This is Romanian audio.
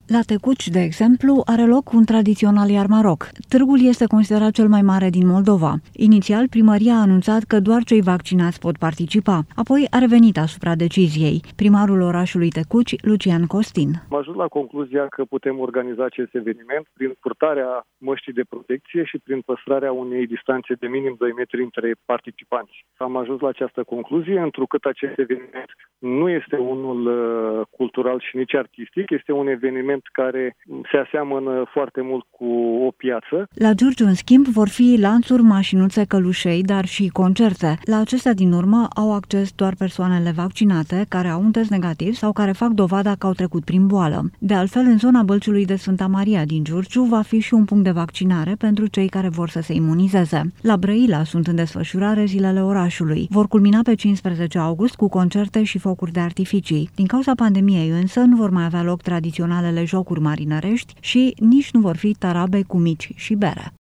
La Tecuci, de exemplu, are loc un tradițional Iarmaroc. Târgul este considerat cel mai mare din Moldova. Inițial, primăria a anunțat că doar cei vaccinați pot participa. Apoi a revenit asupra deciziei. Primarul orașului Tecuci, Lucian Costin. Am ajuns la concluzia că putem organiza acest eveniment prin purtarea măștii de protecție și prin păstrarea unei distanțe de minim 2 metri între participanți. Am ajuns la această concluzie, întrucât acest eveniment nu este unul cultural și nici artistic, este un eveniment care se aseamănă foarte mult cu o piață. La Giurgiu, în schimb, vor fi lanțuri, mașinuțe, călușei, dar și concerte. La acestea din urmă au acces doar persoanele vaccinate, care au un test negativ sau care fac dovada că au trecut prin boală. De altfel, în zona Bălciului de Sfânta Maria din Giurgiu va fi și un punct de vaccinare pentru cei care vor să se imunizeze. La Brăila sunt în desfășurare zilele orașului. Vor culmina pe 15 august cu concerte și focuri de artificii. Din cauza pandemiei însă nu vor mai avea loc tradiționalele jocuri marinărești și nici nu vor fi tarabe cu mici și bere.